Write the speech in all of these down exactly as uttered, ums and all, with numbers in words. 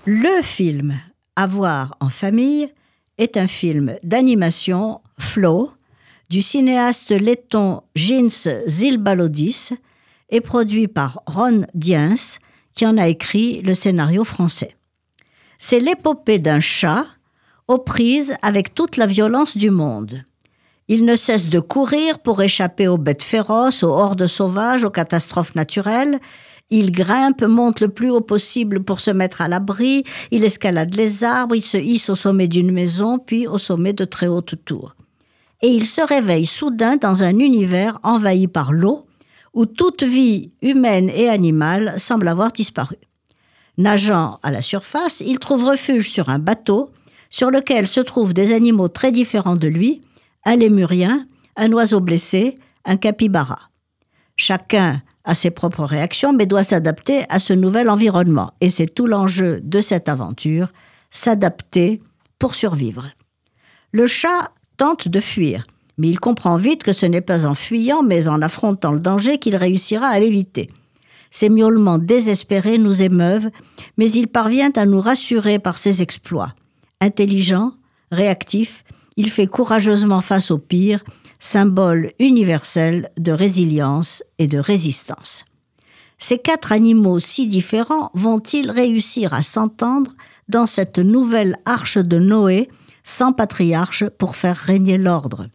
Le film à voir en famille est un film d'animation Flow du cinéaste letton Jins Zilbalodis et produit par Ron Diens qui en a écrit le scénario français. C'est l'épopée d'un chat aux prises avec toute la violence du monde. Il ne cesse de courir pour échapper aux bêtes féroces, aux hordes sauvages, aux catastrophes naturelles. Il grimpe, monte le plus haut possible pour se mettre à l'abri, il escalade les arbres, il se hisse au sommet d'une maison, puis au sommet de très hautes tours. Et il se réveille soudain dans un univers envahi par l'eau, où toute vie humaine et animale semble avoir disparu. Nageant à la surface, il trouve refuge sur un bateau, sur lequel se trouvent des animaux très différents de lui, un lémurien, un oiseau blessé, un capybara. Chacun a ses propres réactions, mais doit s'adapter à ce nouvel environnement. Et c'est tout l'enjeu de cette aventure, s'adapter pour survivre. Le chat tente de fuir, mais il comprend vite que ce n'est pas en fuyant, mais en affrontant le danger qu'il réussira à l'éviter. Ses miaulements désespérés nous émeuvent, mais il parvient à nous rassurer par ses exploits. Intelligent, réactif, il fait courageusement face au pire, symbole universel de résilience et de résistance. Ces quatre animaux si différents vont-ils réussir à s'entendre dans cette nouvelle arche de Noé, sans patriarche pour faire régner l'ordre?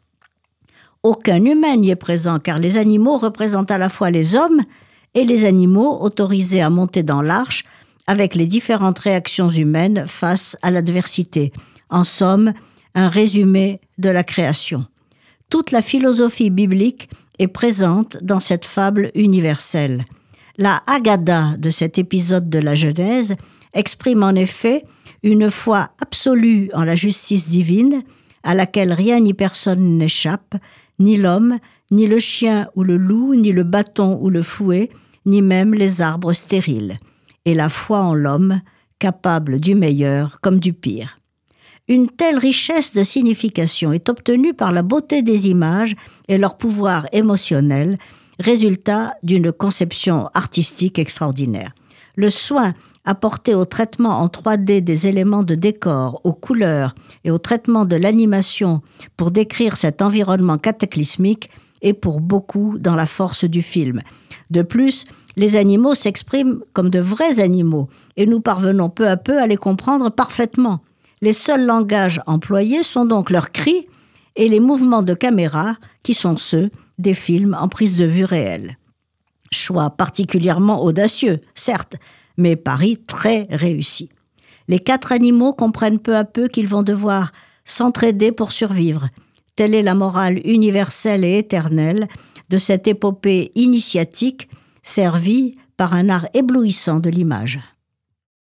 Aucun humain n'y est présent, car les animaux représentent à la fois les hommes et les animaux autorisés à monter dans l'arche avec les différentes réactions humaines face à l'adversité. En somme, un résumé de la création. Toute la philosophie biblique est présente dans cette fable universelle. La Haggadah de cet épisode de la Genèse exprime en effet une foi absolue en la justice divine, à laquelle rien ni personne n'échappe, ni l'homme, ni le chien ou le loup, ni le bâton ou le fouet, ni même les arbres stériles, et la foi en l'homme, capable du meilleur comme du pire. Une telle richesse de signification est obtenue par la beauté des images et leur pouvoir émotionnel, résultat d'une conception artistique extraordinaire. Le soin apporté au traitement en trois D des éléments de décor, aux couleurs et au traitement de l'animation pour décrire cet environnement cataclysmique est pour beaucoup dans la force du film. De plus, les animaux s'expriment comme de vrais animaux et nous parvenons peu à peu à les comprendre parfaitement. Les seuls langages employés sont donc leurs cris et les mouvements de caméra qui sont ceux des films en prise de vue réelle. Choix particulièrement audacieux, certes, mais pari très réussi. Les quatre animaux comprennent peu à peu qu'ils vont devoir s'entraider pour survivre. Telle est la morale universelle et éternelle de cette épopée initiatique servie par un art éblouissant de l'image.